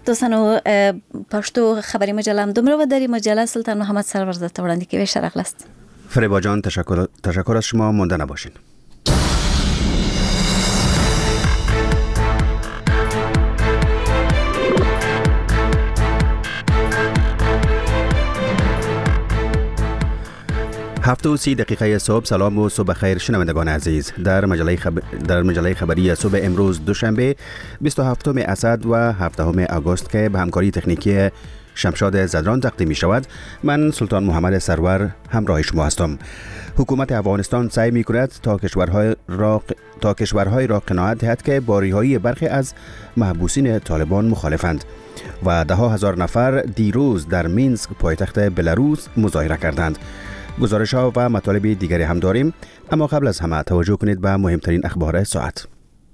دوستانو پښتو خبری مجله هم دومره و داری مجله سلطان محمد سرور ز ته وړاندې کوي شرح لست. فریبا جان تشکر از شما، مونده نباشین. هفت و 30 دقیقه صبح. سلام و صبح خیر شنوندگان عزیز. در مجله خبری صبح امروز دوشنبه 27 اسد و 7 آگوست که به همکاری تکنیکی شمشاد زدران تقدیم می شود، من سلطان محمد سرور همراه شما هستم. حکومت افغانستان سعی می کند تا کشورهای را قناعت دهد که با رهایی برخی از محبوسین طالبان مخالفند و ده ها هزار نفر دیروز در مینسک پایتخت بلاروس مظاهره کردند. گزارش ها و مطالب دیگری هم داریم، اما قبل از همه توجه کنید به مهمترین اخبار ساعت.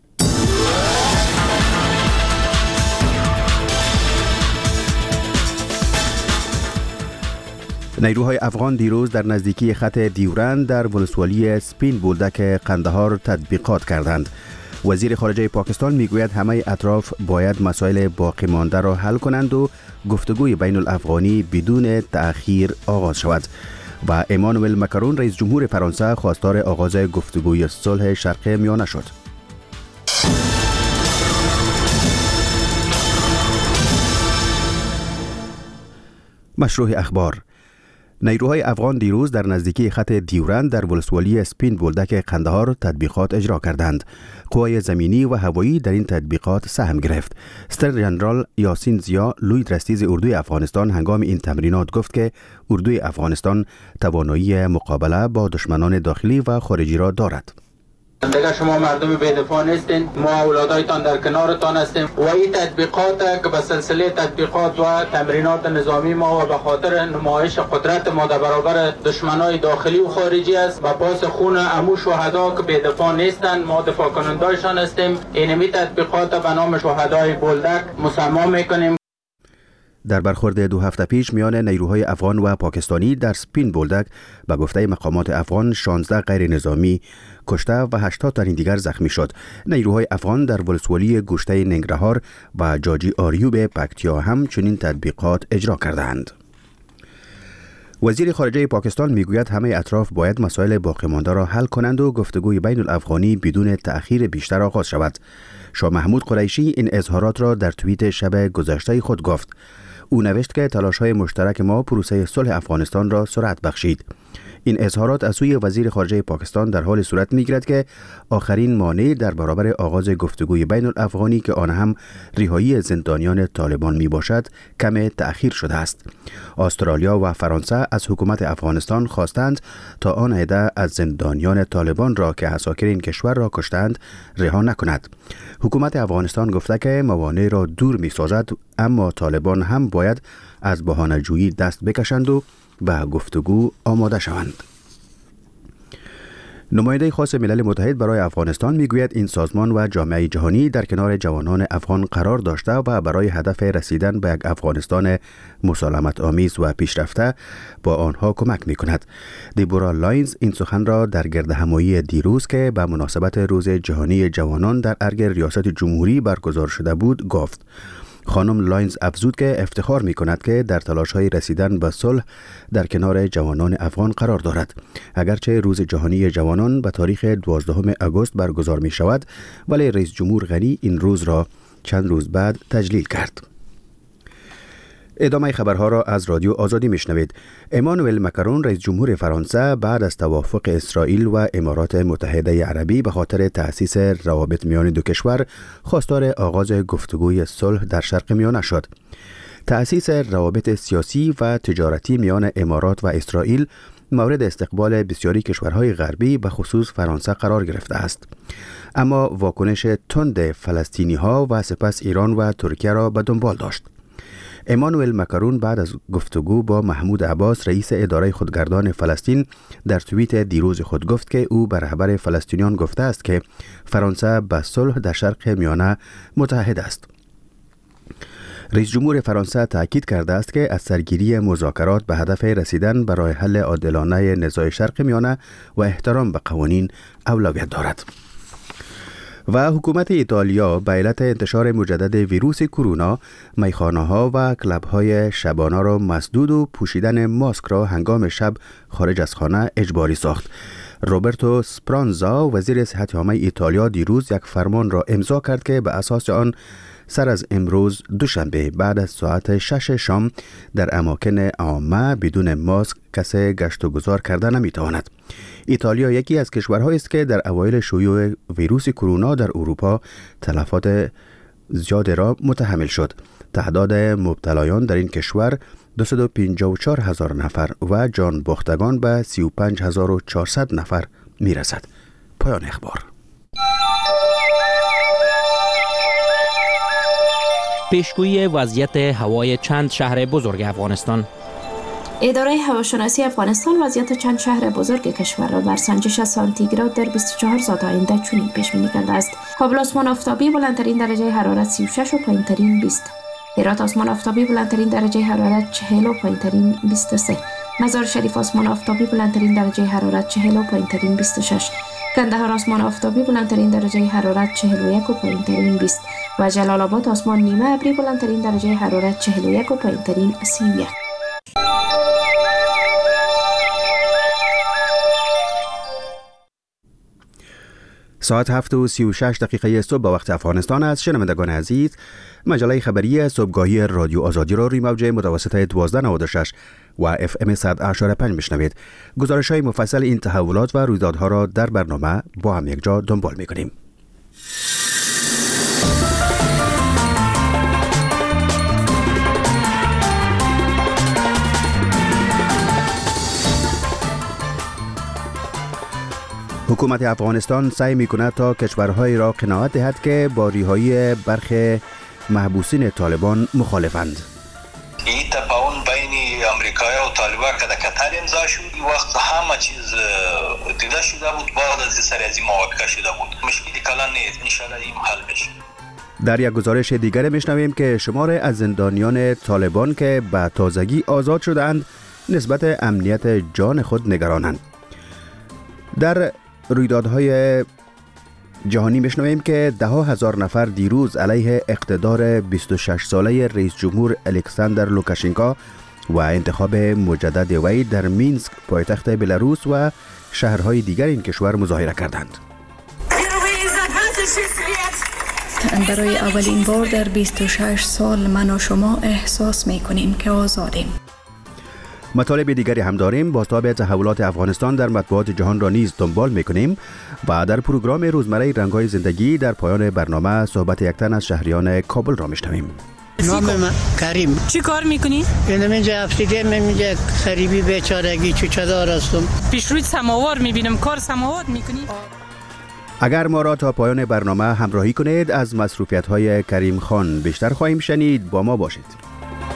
نیروهای افغان دیروز در نزدیکی خط دیورند در ولسوالی سپین بولدک قندهار تطبیقات کردند. وزیر خارجه پاکستان میگوید همه اطراف باید مسائل باقی مانده را حل کنند و گفتگوی بین الافغانی بدون تأخیر آغاز شود. و امانوئل مکرون رئیس جمهور فرانسه خواستار آغاز گفتگوی صلح شرق میانه شد. مشروع اخبار. نیروهای افغان دیروز در نزدیکی خط دیورند در ولسوالی سپین بولدک قندهار تطبیقات اجرا کردند. قوای زمینی و هوایی در این تطبیقات سهم گرفت. ستر جنرال یاسین زیا لوی درستیز اردوی افغانستان هنگام این تمرینات گفت که اردوی افغانستان توانایی مقابله با دشمنان داخلی و خارجی را دارد. دیگر شما مردم بی‌دفاع نیستین، ما اولادایتان در کنارتان هستیم و این تطبیقات که به سلسله تطبیقات و تمرینات نظامی ما و به خاطر نمایش قدرت ما در برابر دشمنای داخلی و خارجی است و پاس خون عمو شهدا که بی‌دفاع نیستند ما دفاع کنندایشان هستیم. اینمی تطبیقات به نام شهدای بولدک مسما میکنیم. در برخورد 2 هفته پیش میان نیروهای افغان و پاکستانی در سپین بولدک به گفته مقامات افغان 16 غیر نظامی کشته و 80 تن دیگر زخمی شد. نیروهای افغان در ولسوالی گوشته ننگرهار و جاجی آریوب پکتیا هم چنین تطبیقات اجرا کردند. وزیر خارجه پاکستان میگوید همه اطراف باید مسائل باقی مانده را حل کنند و گفتگوی بین الافغانی بدون تأخیر بیشتر آغاز شود. شاه محمود قریشی این اظهارات را در توییت شب گذشته خود گفت. او نوشت که تلاش‌های مشترک ما پروسه صلح افغانستان را سرعت بخشید. این اظهارات از سوی وزیر خارجه پاکستان در حال صورت می‌گیرد که آخرین مانع در برابر آغاز گفتگوی بین الافغانی که آن هم رهایی زندانیان طالبان میباشد کم تأخیر شده است. استرالیا و فرانسه از حکومت افغانستان خواستند تا آن عده از زندانیان طالبان را که عساکر این کشور را کشتند رها نکند. حکومت افغانستان گفته که موانع را دور می‌سازد، اما طالبان هم باید از بهانه‌جویی دست بکشند و به گفتگو آماده شوند. نماینده خاص ملل متحد برای افغانستان میگوید این سازمان و جامعه جهانی در کنار جوانان افغان قرار داشته و برای هدف رسیدن به یک افغانستان مسالمت آمیز و پیشرفته با آنها کمک میکند. دیبورا لاینز این سخن را در گردهمایی دیروز که به مناسبت روز جهانی جوانان در ارگ ریاست جمهوری برگزار شده بود گفت. خانم لاینز افزود که افتخار می کند که در تلاش‌های رسیدن به صلح در کنار جوانان افغان قرار دارد. اگرچه روز جهانی جوانان به تاریخ 12 آگوست برگزار می شود، ولی رئیس جمهور غنی این روز را چند روز بعد تجلیل کرد. ادامه خبرها را از رادیو آزادی میشنوید. امانوئل مکرون رئیس جمهور فرانسه بعد از توافق اسرائیل و امارات متحده عربی به خاطر تأسیس روابط میان دو کشور خواستار آغاز گفتگوی صلح در شرق میانه شد. تأسیس روابط سیاسی و تجارتی میان امارات و اسرائیل مورد استقبال بسیاری کشورهای غربی به خصوص فرانسه قرار گرفته است. اما واکنش تند فلسطینی ها و سپس ایران و ترکیه را به دنبال داشت. امانوئل مکرون بعد از گفتگو با محمود عباس رئیس اداره خودگردان فلسطین در توییت دیروز خود گفت که او به رهبر فلسطینیان گفته است که فرانسه به صلح در شرق میانه متحد است. رئیس جمهور فرانسه تاکید کرده است که از سرگیری مذاکرات به هدف رسیدن به راه حل عادلانه نزاع شرق میانه و احترام به قوانین اولویت دارد. و حکومت ایتالیا به علت انتشار مجدد ویروس کرونا میخانه‌ها و کلب‌های شبانه را مسدود و پوشیدن ماسک را هنگام شب خارج از خانه اجباری ساخت. روبرتو سپرانزا وزیر صحت عامه ایتالیا دیروز یک فرمان را امضا کرد که به اساس آن سر از امروز دوشنبه بعد از ساعت 6 شام در اماکن عامه بدون ماسک کسی گشت و گذار کردن نمیتواند. ایتالیا یکی از کشورهایی است که در اوایل شیوع ویروس کرونا در اروپا تلفات زیاد را متحمل شد. تعداد مبتلایان در این کشور 254,000 نفر و جان باختگان به 35,400 نفر میرسد. پایان اخبار. پیشگویی وضعیت هوای چند شهر بزرگ افغانستان. اداره هواشناسی افغانستان وضعیت چند شهر بزرگ کشور را بر سنجش سانتیگراد در 24 ساعت آینده چنین پیش بینی کرده است: کابل آسمان آفتابی بلندترین درجه حرارت 36 و پایینترین 20. هرات آسمان آفتابی بلندترین درجه حرارت 40 و پایینترین 23. مزار شریف آسمان آفتابی بلندترین درجه حرارت 40 و پایینترین 26. کندهار آسمان آفتابی بلندترین درجه حرارت 41 و پایینترین 20 و جلال آباد آسمان نیمه ابری بلندترین درجه حرارت 41 و پایینترین 31. ساعت 7:36 صبح به وقت افغانستان است. شنوندگان عزیز، مجله خبری صبحگاهی رادیو آزادی را روی موج متوسط 1296 و FM 100.5 میشنوید. گزارش‌های مفصل این تحولات و رویدادها را در برنامه با هم یک جا دنبال می‌کنیم. حکومت افغانستان سعی می‌کند تا کشورهای را قناعت دهد که با رهایی برخی محبوسین طالبان مخالفند. این تفاهم بین امریکا و طالبان که در قطر امضا شد، این وقت همه چیز دیده شده بود، بعد از سر از این موافقه شده بود. مشکلی کلان نیست، ان شاءالله این حل بشه. در یک گزارش دیگر میشنویم که شمار از زندانیان طالبان که به تازگی آزاد شدند نسبت امنیت جان خود نگرانند. در رویدادهای جهانی میشنویم که 10,000 نفر دیروز علیه اقتدار 26 ساله رئیس جمهور الکساندر لوکاشنکو و انتخاب مجدد وی در مینسک پایتخت بلاروس و شهرهای دیگر این کشور مظاهره کردند. برای اولین بار در 26 سال من و شما احساس میکنیم که آزادیم. مطالب دیگری هم داریم. بازتاب تحولات افغانستان در مطبوعات جهان را نیز دنبال میکنیم و در پروگرام روزمره رنگ‌های زندگی در پایان برنامه صحبت یک تن از شهریان کابل را میشنویم. نام من کریم. چی کار میکنی؟ اینجا افتیده اینجا خریبی بیچارگی چوچه‌دار هستم. پیش روی سماوار میبینم، کار سماوار میکنی؟ اگر ما را تا پایان برنامه همراهی کنید از مصروفیت‌های کریم خان بیشتر خواهیم شنید. با ما باشید.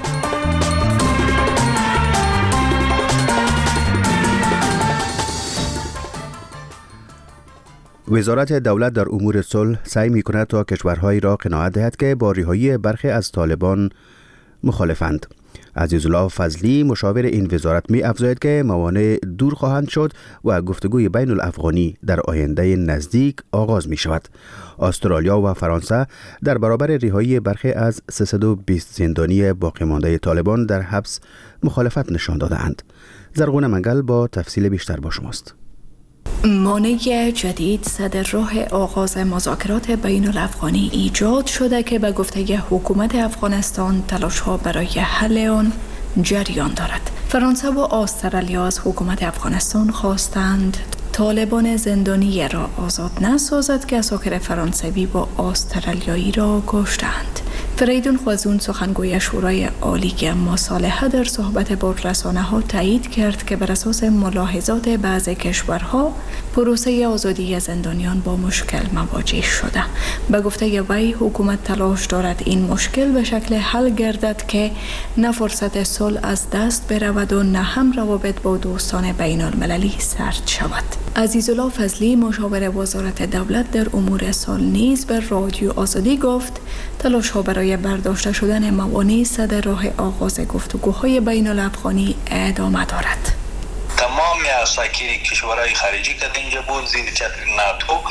وزارت دولت در امور صلح سعی می‌کند تا کشورهایی را قناعت دهد که با رهایی برخی از طالبان مخالفند. عزیزالله فضلی مشاور این وزارت می‌افزاید که موانع دور خواهند شد و گفتگوی بین الافغانی در آینده نزدیک آغاز می‌شود. استرالیا و فرانسه در برابر رهایی برخی از 320 زندانی باقی مانده طالبان در حبس مخالفت نشان داده‌اند. زرغون منگل با تفصیل بیشتر با شماست. مانع جدید صدر راه آغاز مذاکرات بین الافغانی ایجاد شده که به گفته حکومت افغانستان تلاش‌ها برای حل آن جریان دارد. فرانسه و استرالیا از حکومت افغانستان خواستند طالبان زندانی را آزاد نسازد که اساکر فرانسوی با استرالیایی را کشتند. فریدون خوازون سخنگوی شورای عالی مصالحه در صحبت با رسانه‌ها تایید کرد که بر اساس ملاحظات بعضی کشورها پروسه آزادی زندانیان با مشکل مواجه شده. به گفته وی حکومت تلاش دارد این مشکل به شکل حل گردد که نه فرصت صلح از دست برود و نه هم روابط با دوستان بین المللی سرد شود. عزیزالله فضلی مشاور وزارت دولت در امور صلح نیز به رادیو آزادی گفت تلاش‌ها برای برداشته شدن موانع صدر راه آغاز گفتگوهای بین الافغانی ادامه دارد. تمام اساکیر کشورهای خارجی که اینجا بود زیر چتر ناتو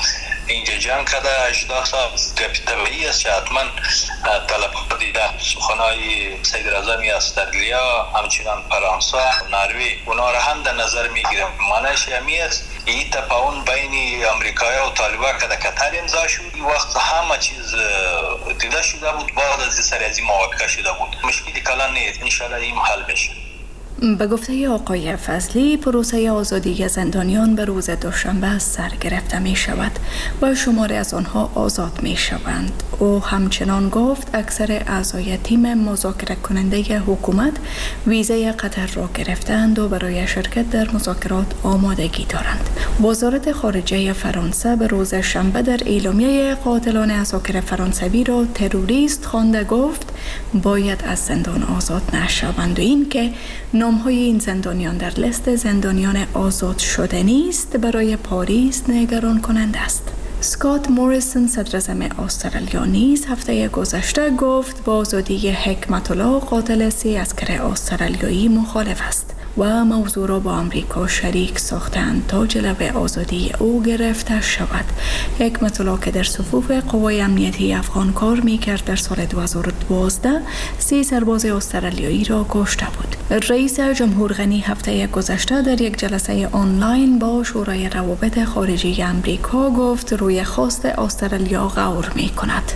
اینجا جنگ کرده 18 سال طبیعی است که حتما طلب دیده سخنهای سید رضا استرالیا همچنان فرانسه نروژ اونا را هم در نظر میگیرم. معنیش همی است این تفاهم بین امریکایی و طالبان که در قطر امضا شد این وقت همه چیز دیده شده بود، بعد از سر از این موافقه شده بود. مشکلی کلان نیست، انشالله این حل بشه. به گفته آقای فضلی، پروسه آزادی زندانیان به روز دوشنبه سر گرفته می شود و شماری از آنها آزاد می شوند. او همچنان گفت اکثر اعضای تیم مذاکره کننده حکومت ویزه قطر را گرفتند و برای شرکت در مذاکرات آمادگی دارند. وزارت خارجه فرانسه به روز شنبه در اعلامیه قاتلان عساکر فرانسوی را تروریست خوانده گفت باید از زندان آزاد نشوند و اینکه نام‌های این زندانیان در لیست زندانیان آزاد شده نیست برای پاریس نگران کننده است. اسکات موریسون صدراعظم استرالیا نیز هفته گذشته گفت با آزادی حکمت الله قاتل 3 عسکر استرالیایی مخالف است و موضوع را با آمریکا شریک ساختند تا جلوه آزادی او گرفته شود. حکمت الله که در صفوف قوای امنیتی افغان کار میکرد در سال 2012 3 سرباز استرالیایی را کشته بود. رئیس جمهور غنی هفته گذشته در یک جلسه آنلاین با شورای روابط خارجی آمریکا گفت روی خواست استرالیا غور میکند.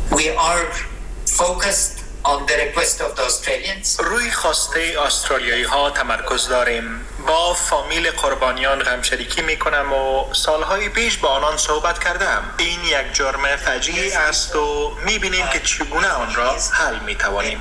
روی خواسته استرالیایی ها تمرکز داریم. با فامیل قربانیان غمشریکی می کنم و سالهای پیش با آنان صحبت کردم. این یک جرم فجیع است و می بینیم که چگونه آن را حل می توانیم.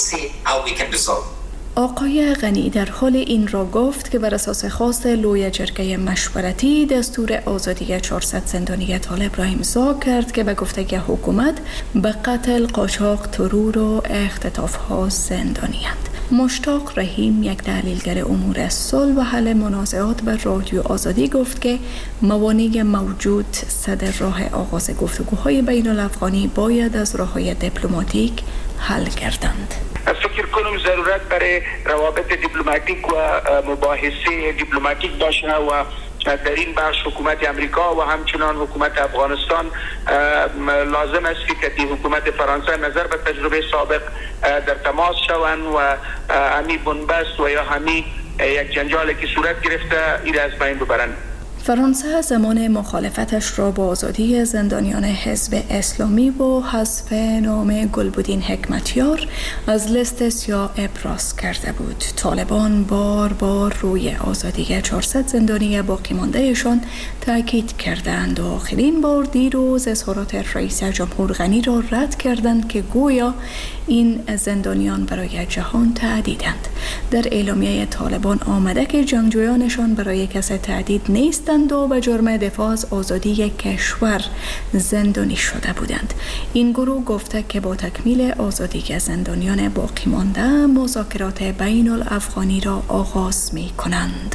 آقای غنی در حال این را گفت که بر اساس خواست لوی جرگه مشورتی دستور آزادی 400 زندانی طالب را امضا کرد که به گفته حکومت به قتل، قاچاق، ترور و اختطاف‌ها زندانی‌اند. مشتاق رحیم یک تحلیلگر امور صلح و حل منازعات بر رادیو آزادی گفت که موانع موجود صدر راه آغاز گفتگوهای بین الافغانی باید از راه‌های دیپلماتیک حل گردند. فکر کنم ضرورت برای روابط دیپلماتیک و مباحثه دیپلماتیک باشه و در این بخش حکومت امریکا و همچنان حکومت افغانستان لازم است که حکومت فرانسه نظر به تجربه سابق در تماس شوند و همی بنبست و یا همی یک جنجالی که صورت گرفته این از بین ببرند. فرانسه زمان مخالفتش را با آزادی زندانیان حزب اسلامی و حذف نام گلبدین حکمتیار از لیست سیاه ابراز کرده بود. طالبان بار بار روی آزادی 400 زندانی باقی ماندهشان تاکید کردند و آخرین بار دیروز اظهارات رئیس جمهور غنی را رد کردند که گویا این زندانیان برای جهان تهدیدند. در اعلامیه طالبان آمده که جنگجویانشان برای کسی تهدید نیستند و به جرم دفاع از آزادی کشور زندانی شده بودند. این گروه گفته که با تکمیل آزادی زندانیان باقی مانده مذاکرات بین الافغانی را آغاز می کنند.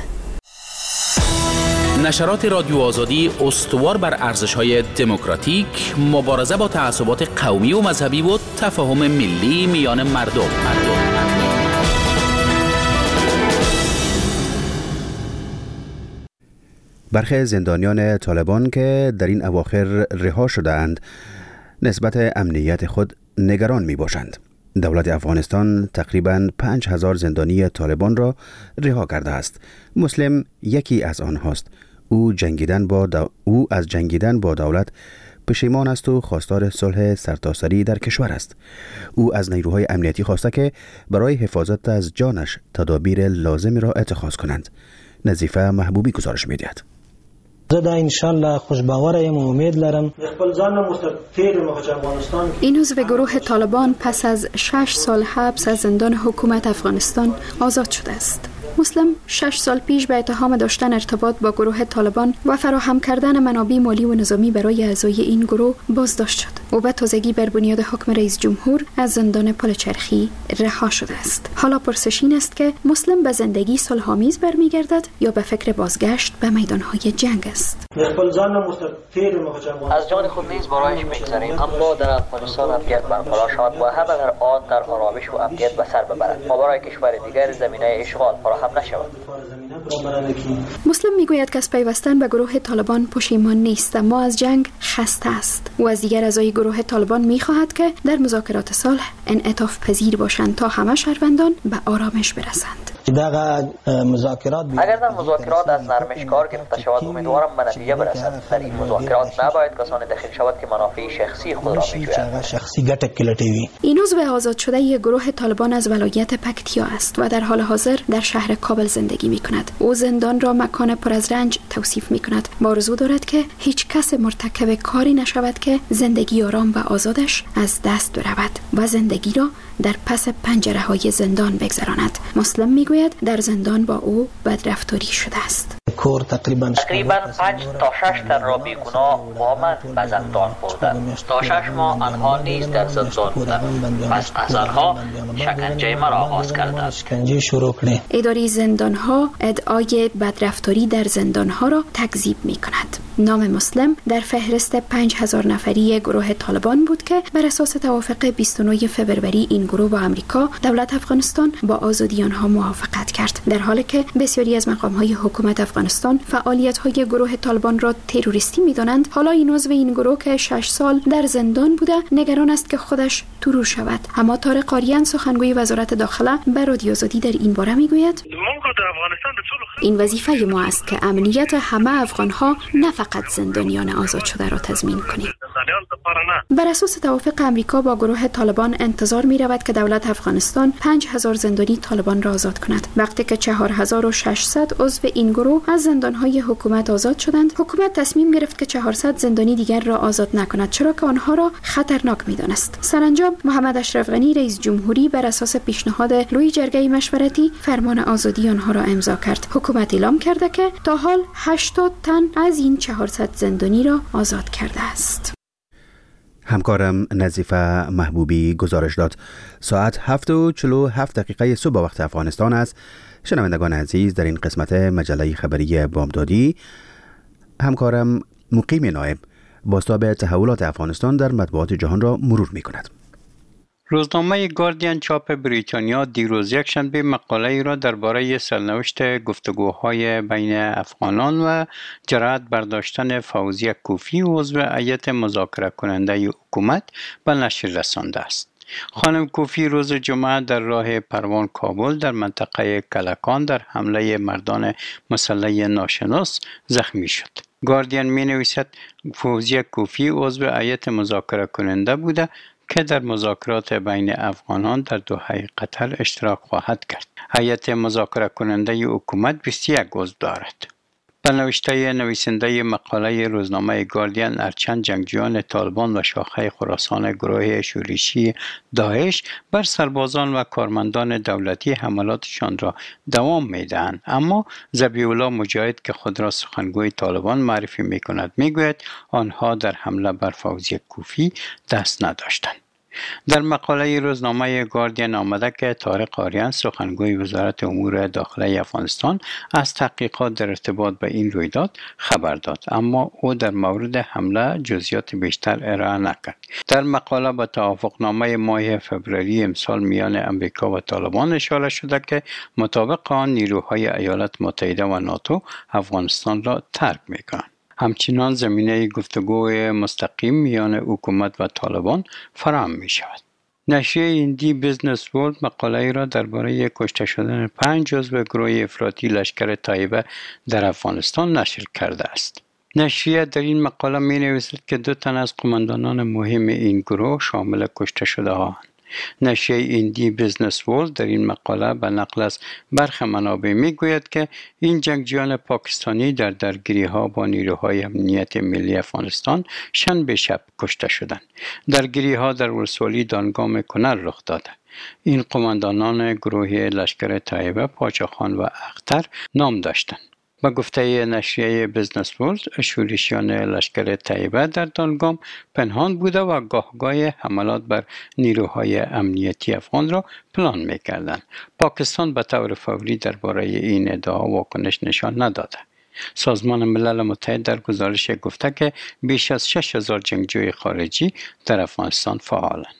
نشرات رادیو آزادی استوار بر ارزش‌های دموکراتیک، مبارزه با تعصبات قومی و مذهبی و تفاهم ملی میان مردم. برخی زندانیان طالبان که در این اواخر رها شده‌اند نسبت امنیت خود نگران می باشند. دولت افغانستان تقریباً 5000 زندانی طالبان را رها کرده است. مسلم یکی از آنهاست. او از جنگیدن با دولت پشیمان است و خواستار صلح سرتاسری در کشور است. او از نیروهای امنیتی خواسته که برای حفاظت از جانش تدابیر لازم را اتخاذ کنند. نظیفه محبوبی گزارش می‌دهد. زه دا انشالله خوشباورم و امید لرم. این عضو گروه طالبان پس از 6 سال حبس از زندان حکومت افغانستان آزاد شده است. مسلم 6 سال پیش به اتهام داشتن ارتباط با گروه طالبان و فراهم کردن منابع مالی و نظامی برای اعضای این گروه بازداشت شد. او به تازگی بر بنیاد حکم رئیس جمهور از زندان پلچرخی رها شده است. حالا پرسش این است که مسلم به زندگی صلح‌آمیز برمیگردد یا به فکر بازگشت به میدانهای جنگ است. از جان خود نیز برایش می‌گذاریم، اما در افغانستان امنیت برقرار شود و هم اگر آن در آرامش و امنیت به سر ببرد و برای کشور دیگر زمینه اشغال فراهم نشود. مسلم میگوید که از پیوستن به گروه طالبان پشیمان نیست، اما از جنگ خسته است و از دیگر اعضای گروه طالبان میخواهد که در مذاکرات صلح انعطاف پذیر باشند تا همه شهروندان به آرامش برسند. اگر در مذاکرات از نرمش کار گرفته شود، امیدوارم به نتیجه برسد. در این مذاکرات نباید کسانی دخیل شود که منافع شخصی خود را میجویند. این عضو آزاد شده گروه طالبان از ولایت پکتیا است و در حال حاضر در شهر کابل زندگی میکند. او زندان را مکان پر از رنج توصیف میکند. با آرزو دارد که هیچ کس مرتکب کاری نشود که زندگی آرام و آزادش از دست برود و زندگی را در پس پنجره‌های زندان بگذراند. مسلم میگوید در زندان با او بدرفتاری شده است. تقریبا 5 تا 6 تن را بیگناه با من به زندان بردند. تا 6 ماه آنها نیز در زندان بودند. پس از آنها شکنجه مرا آغاز کردند. اداره زندان‌ها ادعای بدرفتاری در زندان‌ها را تکذیب می‌کند. نام مسلم در فهرست 5000 نفری گروه طالبان بود که بر اساس توافق 29 فوریه این گروه با امریکا دولت افغانستان با آزادی آنها موافقت کرد. در حالی که بسیاری از مقام‌های حکومت افغانستان فعالیت‌های گروه طالبان را تروریستی می‌دانند، حالا این عضو این گروه که 6 سال در زندان بوده نگران است که خودش ترور شود. اما طارق قاریان سخنگوی وزارت داخله به رادیو آزادی در این باره میگوید این وظیفه ما است که امنیت همه افغان‌ها نه فقط زندانیان آزاد شده را تضمین کنیم. بر اساس توافق امریکا با گروه طالبان انتظار می رود که دولت افغانستان 5000 زندانی طالبان را آزاد کند. وقتی که 4600 عضو این گروه از زندانهای حکومت آزاد شدند، حکومت تصمیم گرفت که 400 زندانی دیگر را آزاد نکند، چرا که آنها را خطرناک می دانست. سرانجام محمد اشرف غنی رئیس جمهوری بر اساس پیشنهاد لوی جرگه مشورتی فرمان آزادی آنها را امضا کرد. حکومت اعلام کرده که تا حال 80 تن از این 400 زندانی را آزاد کرده است. همکارم نظیفه محبوبی گزارش داد. ساعت 7:47 صبح وقت افغانستان است. شنوندگان عزیز، در این قسمت مجله خبری بامدادی همکارم مقیم نایب بازتاب تحولات افغانستان در مطبوعات جهان را مرور می کند. روزنامه گاردین چاپ بریتانیا دیروز یکشنبه مقاله‌ای را درباره سرنوشت گفتگوهای بین افغانان و جرأت برداشتن فوزیه کوفی عضو هیئت مذاکره کننده حکومت به نشر رسانده است. خانم کوفی روز جمعه در راه پروان کابل در منطقه کلکان در حمله مردان مسلح ناشناس زخمی شد. گاردین می نویسد فوزیه کوفی عضو هیئت مذاکره کننده بوده که در مذاکرات بین افغانان در دوحه قطر اشتراک خواهد کرد. هیئت مذاکره کننده حکومت 21 عضو دارد. به نوشته نویسنده مقاله روزنامه گاردین، هرچند جنگجویان طالبان و شاخه خراسان گروه شورشی داعش بر سربازان و کارمندان دولتی حملاتشان را دوام می‌دهند، اما ذبیح الله مجاهد که خود را سخنگوی طالبان معرفی می‌کند می‌گوید آنها در حمله بر فوزیه کوفی دست نداشتند. در مقاله روزنامه گاردین آمده که طارق قاریان سخنگوی وزارت امور داخلی افغانستان از تحقیقات در ارتباط به این رویداد خبر داد، اما او در مورد حمله جزئیات بیشتر ارائه نکرد. در مقاله به توافقنامه ماه فوریه امسال میان امریکا و طالبان اشاره شده که مطابق آن نیروهای ایالات متحده و ناتو افغانستان را ترک می‌کنند. همچنان زمینه گفتگوی مستقیم میان حکومت و طالبان فراهم می شود. نشریه هندی بیزنس ورلد مقاله را درباره کشته شدن 5 عضو گروه افراطی لشکر طیبه در افغانستان نشر کرده است. نشریه در این مقاله می نویسد که 2 تن از قماندانان مهم این گروه شامل کشته شده ها. نشریه هندی بیزنس ورلد در این مقاله به نقل از برخی منابع میگوید که این جنگجویان پاکستانی در درگیری‌ها با نیروهای امنیت ملی افغانستان شنبه شب کشته شدند. درگیری‌ها در ولسوالی دانگام کنر رخ داده. این قماندانان گروه لشکر طیبه پاچاخان و اختر نام داشتند. با گفته نشریه بیزنس ورلد، شورشیان لشکر طیبه در دانگام پنهان بوده و گاهگاه حملات بر نیروهای امنیتی افغان را پلان می‌کردند. پاکستان به طور فوری درباره این ادعا واکنش نشان نداده. سازمان ملل متحد در گزارش گفته که بیش از 6000 جنگجوی خارجی در افغانستان فعالند.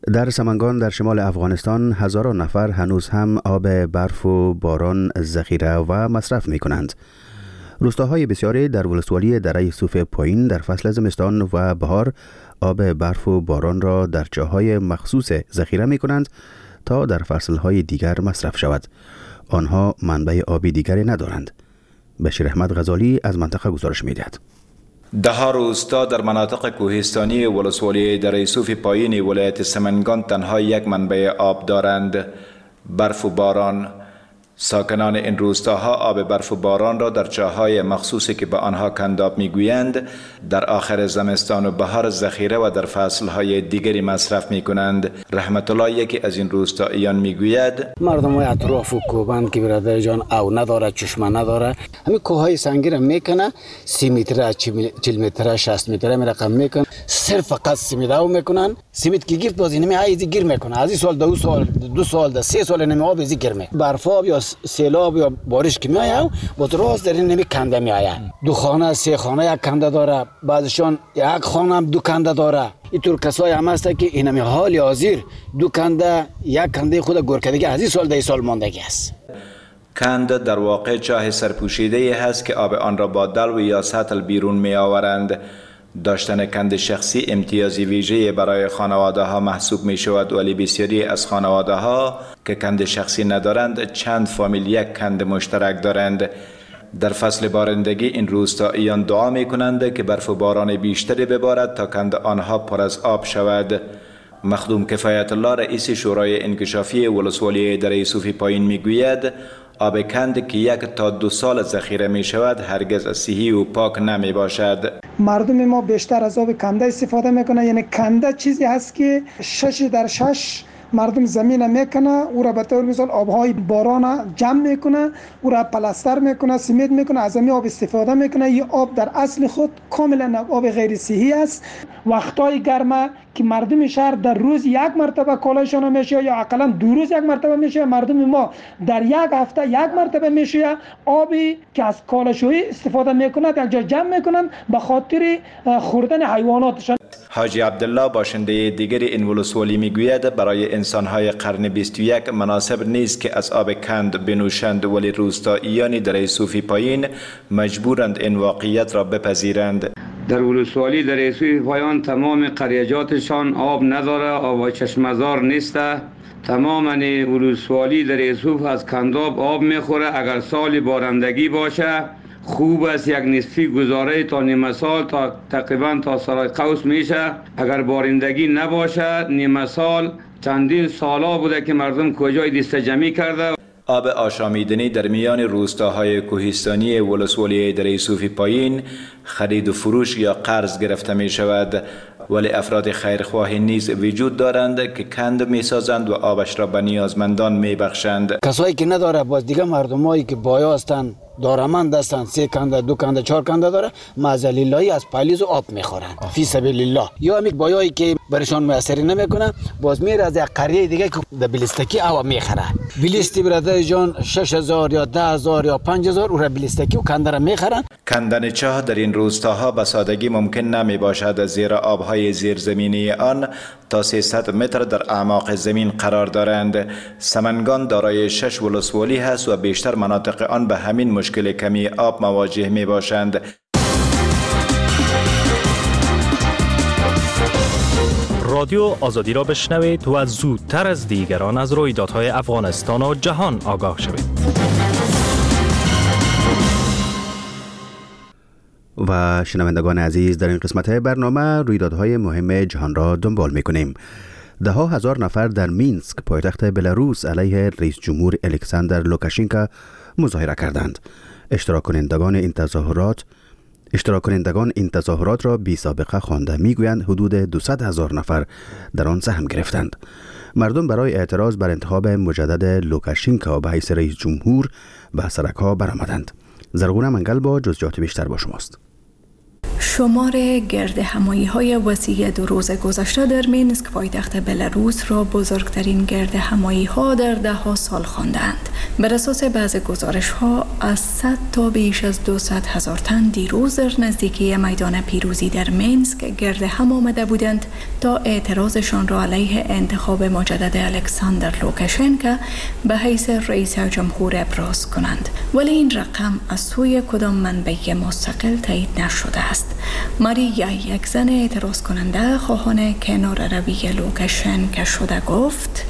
در سمنگان در شمال افغانستان هزاران نفر هنوز هم آب برف و باران ذخیره و مصرف می کنند. روستاهای بسیاری در ولسوالی دره یوسف پایین در فصل زمستان و بهار آب برف و باران را در جاهای مخصوص ذخیره می کنند تا در فصلهای دیگر مصرف شود. آنها منبع آبی دیگری ندارند. بشیر احمد غزالی از منطقه گزارش می دهد. ده روستا در مناطق کوهستانی ولسوالی دره یوسف پایین ولایت سمنگان تنها یک منبع آب دارند: برف و باران. ساکنان این روستاها آب برف و باران را در جاهای مخصوصی که به آنها کنداب میگویند در آخر زمستان و بهار ذخیره و در فصلهای دیگری مصرف می کنند. رحمت الله یکی از این روستاییان میگوید مردم اطراف و کوبند که برادر جان او نداره، چشمه نداره، همین کوههای سنگی را میکنه 30 متر 40 متر 60 متر می رقم میکنه، صرف فقط سیمید او میکنن. سیمید که گیرد باز اینمی ایزی گیر میکنه، از این سال 2 سال 3 سال اینمی آب ایزی گیر میکنه. برفاب یا سیلاب یا بارش که میایه با راست در اینمی کنده میایه. 2 خانه 3 خانه یک کنده داره، بعضشان یک خانه هم 2 کنده داره. اینطور کسایی هم هست که اینمی حال حاضر 2 کنده یک کنده خود گورکدگی از این سال 10 سال ماندگی است. کند در واقع چاه سرپوشیده هست که آب آن را با دلو یا سطل بیرون می آورند. داشتن کند شخصی امتیازی ویژه برای خانواده ها محسوب می شود، ولی بسیاری از خانواده ها که کند شخصی ندارند چند فامیل یک کند مشترک دارند. در فصل بارندگی این روستاییان دعا می کنند که برف و باران بیشتری ببارد تا کند آنها پر از آب شود. مخدوم کفایت الله رئیس شورای انکشافی ولسوالی دره یوسف پایین می گوید آب کند که 1 تا 2 سال ذخیره می شود هرگز صحی و پاک نمی باشد. مردم ما بیشتر از آب کنده استفاده میکنه، یعنی کنده چیزی هست که 6 در 6 مردم زمین میکنه، او را به طور مثال آبهای باران جمع میکنه، او را پلاستر میکنه، سیمنت میکنه، از همین آب استفاده میکنه. این آب در اصل خود کاملا آب غیر صحی است. وقتای گرمه که مردم شهر در روز 1 مرتبه کالایشان میشه یا اقلا 2 روز 1 مرتبه میشه، مردم ما در 1 هفته 1 مرتبه میشه آبی که از کالاشویی استفاده میکنه یک جا جمع میکنن به خاطر خوردن حیواناتشان. حاجی عبدالله باشنده دیگری این ولسوالی میگوید برای انسانهای قرن 21 مناسب نیست که از آب کند بنوشند، ولی روستاییان دره یوسف پایین مجبورند این واقعیت را بپذیرند. در ولسوالی دره یوسف پایین تمام قریجاتشان آب نداره، آب چشمزار نیست. تمام ولسوالی دره یوسف از کنداب آب میخوره. اگر سال بارندگی باشه خوب است، یک نصفی گذاره تا نیمه سال تا تقریبا تا سرای قوس میشه. اگر بارندگی نباشه نیمه سال چندین سالا بوده که مردم کجای دست جمعی کرده. آب آشامیدنی در میان روستاهای کوهستانی ولسوالی دره یوسف پایین خرید و فروش یا قرض گرفته می شود، ولی افراد خیرخواه نیز وجود دارند که کند می سازند و آبش را به نیازمندان می بخشند. کسایی که نداره باز دیگه مردمایی که بایا هستند دارمند هستند 3 کنده 2 کنده 4 کنده داره معزلیلهی از پالیز و آب میخورن فی سبیل الله. یا همین بایایی که برشان میسری نمیکنه باز میره از یک قریه دیگه که در بلیستکی آب میخره. بلیستی برادر جان 6000 یا 10000 یا 5000 او را بلیستکی و کنده را میخرن. کندن چاه در این روستاها به سادگی ممکن نمی باشد، زیرا آبهای زیرزمینی آن تا 300 متر در اعماق زمین قرار دارند. سمنگان دارای 6 ولسوالی هست و بیشتر مناطق آن به همین مشکل کمی آب مواجه می باشند. رادیو آزادی را بشنوید و زودتر از دیگران از رویدادهای افغانستان و جهان آگاه شوید. و شنوندگان عزیز، در این قسمت برنامه رویدادهای مهم جهان را دنبال می‌کنیم. ده‌ها هزار نفر در مینسک پایتخت بلاروس علیه رئیس جمهور الکساندر لوکاشنکو مظاهره کردند. اشتراک کنندگان این تظاهرات را بی سابقه خوانده. میگویند حدود 200,000 نفر در آن سهم گرفتند. مردم برای اعتراض بر انتخاب مجدد لوکاشنکو به حیث رئیس جمهور به سرک‌ها برآمدند. زرغون منگل با جزئیات بیشتر با شماست. شمار گرد همایی‌های وسیع 2 روز گذشته در مینسک پایتخت بلاروس را بزرگترین گرد همایی‌ها در 10 سال خواندند. بر اساس بعض گزارش‌ها از 100 تا بیش از 200,000 تن دیروز در نزدیکی میدان پیروزی در مینسک گرد هم آمده بودند تا اعتراضشان را علیه انتخاب مجدد الکساندر لوکاشنکو به حیث رئیس جمهور ابراز کنند، ولی این رقم از سوی کدام منبع مستقل تایید نشده است. ماریا، یک زن اعتراض کننده خواهان کنار روی لوکاشنکو شده، گفت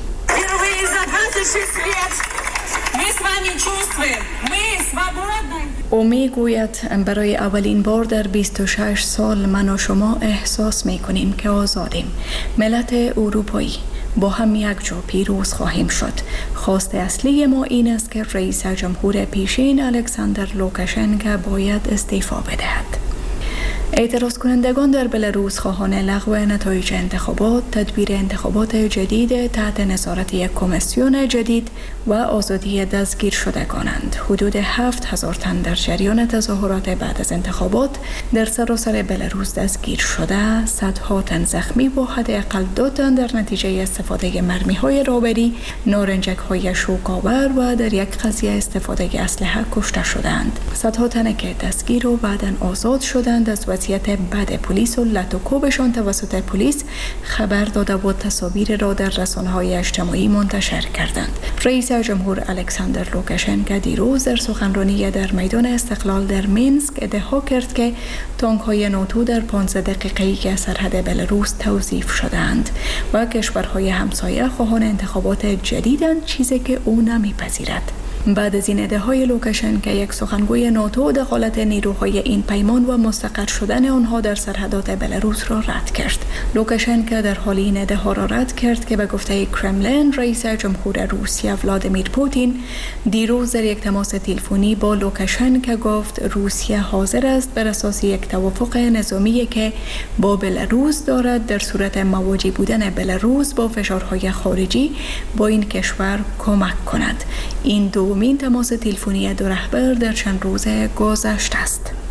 او می گوید برای اولین بار در 26 سال من و شما احساس می کنیم که آزادیم. ملت اروپایی با هم یک جا پیروز خواهیم شد. خواست اصلی ما این است که رئیس جمهور پیشین الکساندر لوکاشنکو باید استعفا بدهد. اعتراض کنندگان در بلاروس خواهان لغو نتایج انتخابات، تدبیر انتخابات جدید تحت نظارت یک کمیسیون جدید و آزادی دستگیر شدگانند. حدود 7,000 تن در جریان تظاهرات بعد از انتخابات در سراسر بلاروس دستگیر شده، صدها تن زخمی و حداقل 2 تن در نتیجه استفاده مرمی‌های رابری، نارنجک‌های شوک‌آور و در یک قضیه استفاده اسلحه کشته شدند. صدها تن که دستگیر و بعداً آزاد شدند از وضعیت بد پلیس و لطوکوبشان توسط پلیس خبر داده و تصاویر را در رسانه‌های اجتماعی منتشر کردند. رئیس جمهور الکساندر لوکاشنکو دیروز در سخنرانی در میدان استقلال در مینسک ادعا کرد که تانک‌های ناتو در 15 دقیقه‌ای که سرحد بلاروس توظیف شدند و کشورهای همسایه خواهان انتخابات جدیدند، چیزی که او نمی‌پذیرد. بعد از این ادعاهای لوکاشنکو، یک سخنگوی ناتو دخالت نیروهای این پیمان و مستقر شدن آنها در سرحدات بلاروس را رد کرد. لوکاشنکو در حال این ادعا را رد کرد که به گفته کرملین، رئیس جمهور روسیه ولادیمیر پوتین دیروز در یک تماس تلفنی با لوکاشنکو گفت روسیه حاضر است بر اساس یک توافق نظامی که با بلاروس دارد در صورت مواجه بودن بلاروس با فشارهای خارجی با این کشور کمک کند. این دومین تماس تلفنی 2 رهبر در چند روز گذشته است.